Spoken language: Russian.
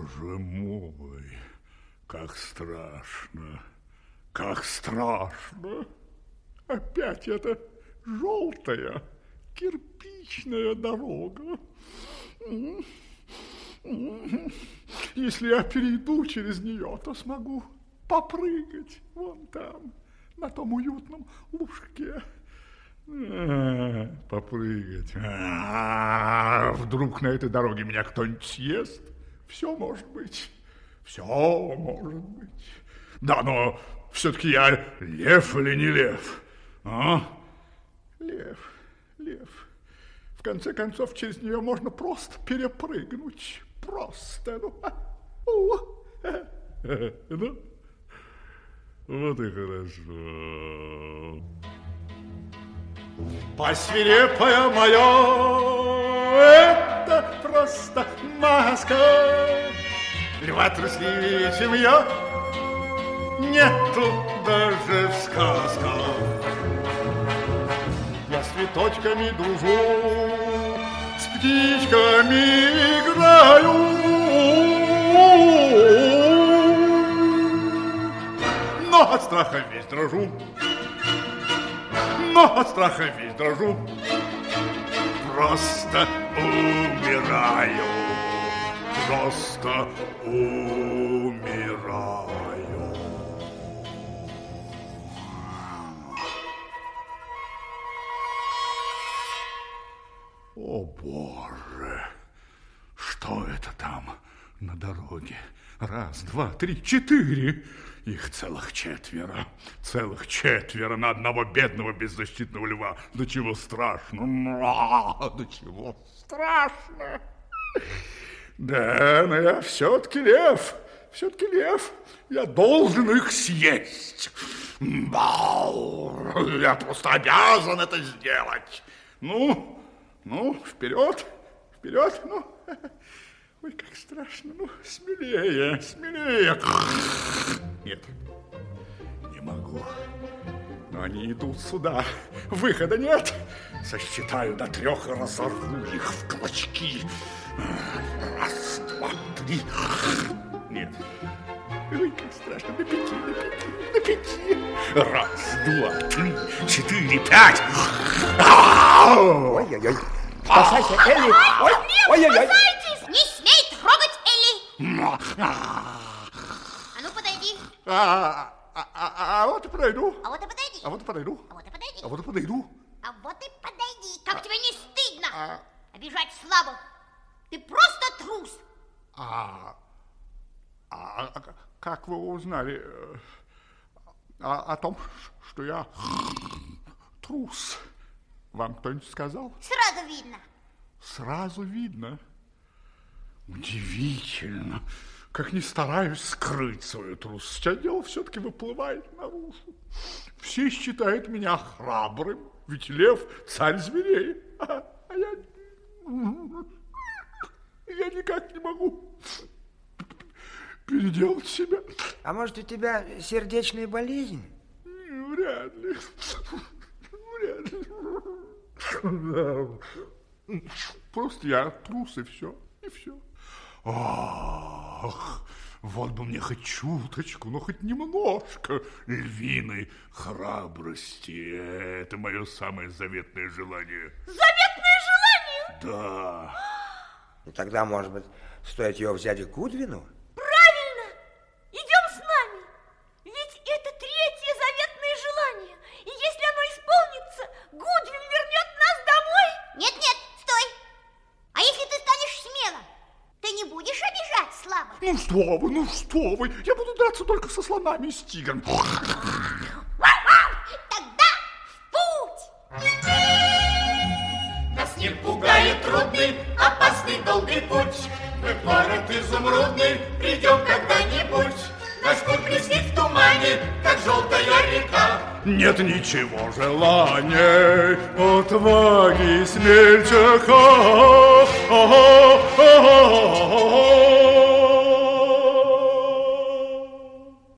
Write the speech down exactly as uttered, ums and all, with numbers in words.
Боже мой, как страшно, как страшно. Опять эта желтая кирпичная дорога. Если я перейду через нее, то смогу попрыгать вон там, на том уютном лужке. А, попрыгать. А, вдруг на этой дороге меня кто-нибудь съест? Все может быть. Все может быть. Да, но все-таки я лев или не лев? А? Лев, лев. В конце концов, через нее можно просто перепрыгнуть. Просто. Ну, о, ну, вот и хорошо. Посвирепая моя, это просто маска. Льва трусливее, чем я, нету даже в сказках. Я с цветочками дружу, с птичками играю, но от страха весь дрожу, но от страха весь дрожу, просто умираю, просто умираю. О, Боже, что это там на дороге? Раз, два, три, четыре. Их целых четверо. Целых четверо на одного бедного беззащитного льва. Да чего страшно. Да чего страшно. Да, но я все-таки лев. Все-таки лев. Я должен их съесть. Я просто обязан это сделать. Ну... Ну, вперед, вперед, ну, ой, как страшно, ну, смелее, смелее. Нет, не могу, но они идут сюда, выхода нет. Сосчитаю до трех и разорву их в клочки. Раз, два, три. Нет, ой, как страшно, на пяти, на пяти, на пяти. Раз, два, три, четыре, пять. Ой-ой-ой. Спасайся, Элли! Ой, ой-ой-ой! Не смей трогать Элли! А ну, подойди. А, а, а, а вот и подойду. А вот и подойди. А вот и подойду. А вот и подойди. А вот и подойду. А вот и подойди. Как а, тебе не стыдно а, обижать слабых? Ты просто трус. А, а, а как вы узнали о, о том, что я трус? Вам кто-нибудь сказал? Сразу видно. Сразу видно? Удивительно. Как ни стараюсь скрыть свою трусость, а дело все-таки выплывает наружу. Все считают меня храбрым, ведь лев царь зверей. А, а я... Я никак не могу переделать себя. А может, у тебя сердечная болезнь? Вряд ли. Вряд ли. Просто я трус, и все, и все. Ах, вот бы мне хоть чуточку, но хоть немножко львиной храбрости. Это мое самое заветное желание. Заветное желание? Да. Ну, тогда, может быть, стоит ее взять к Гудвину? Правильно! Идем с нами. Ведь это третье заветное желание. И если оно исполнится, Гудвин вернет нас домой. Нет-нет, стой. А если ты станешь смелым, ты не будешь обижать слабых? Ну что вы, ну что вы. Я буду драться только со слонами и с тигром. Тогда в путь! Нас не пугает трудный, опасный, долгий путь. Мы в город изумрудный придем когда-нибудь. Наш путь блестит в тумане, как желтая река. Нет ничего желаний, отваги смельчака.